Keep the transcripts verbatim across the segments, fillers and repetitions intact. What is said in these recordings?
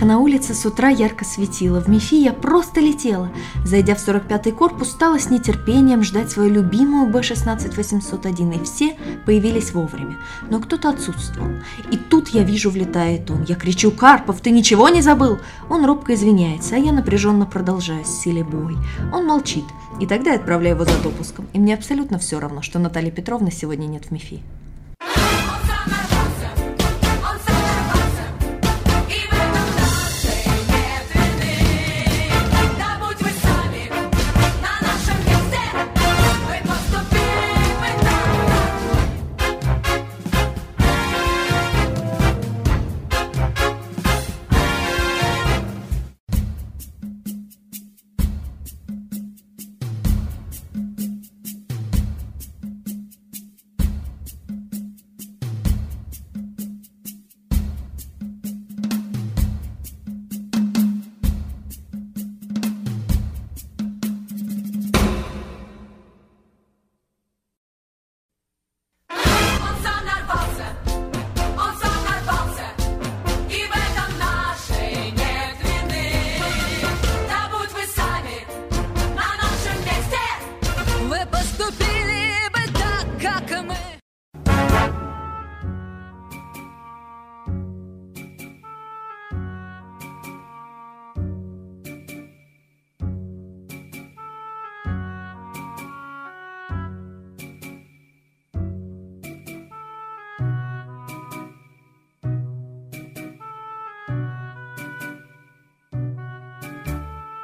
солнышко на улице с утра ярко светило. В МИФИ я просто летела. Зайдя в сорок пятый корпус, стала с нетерпением ждать свою любимую Бэ шестнадцать восемьсот один, и все появились вовремя. Но кто-то отсутствовал. И тут я вижу, влетает он. Я кричу: «Карпов, ты ничего не забыл?» Он робко извиняется, а я напряженно продолжаю с силой бой. Он молчит, и тогда я отправляю его за допуском. И мне абсолютно все равно, что Натальи Петровны сегодня нет в МИФИ.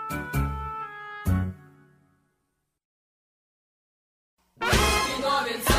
Новин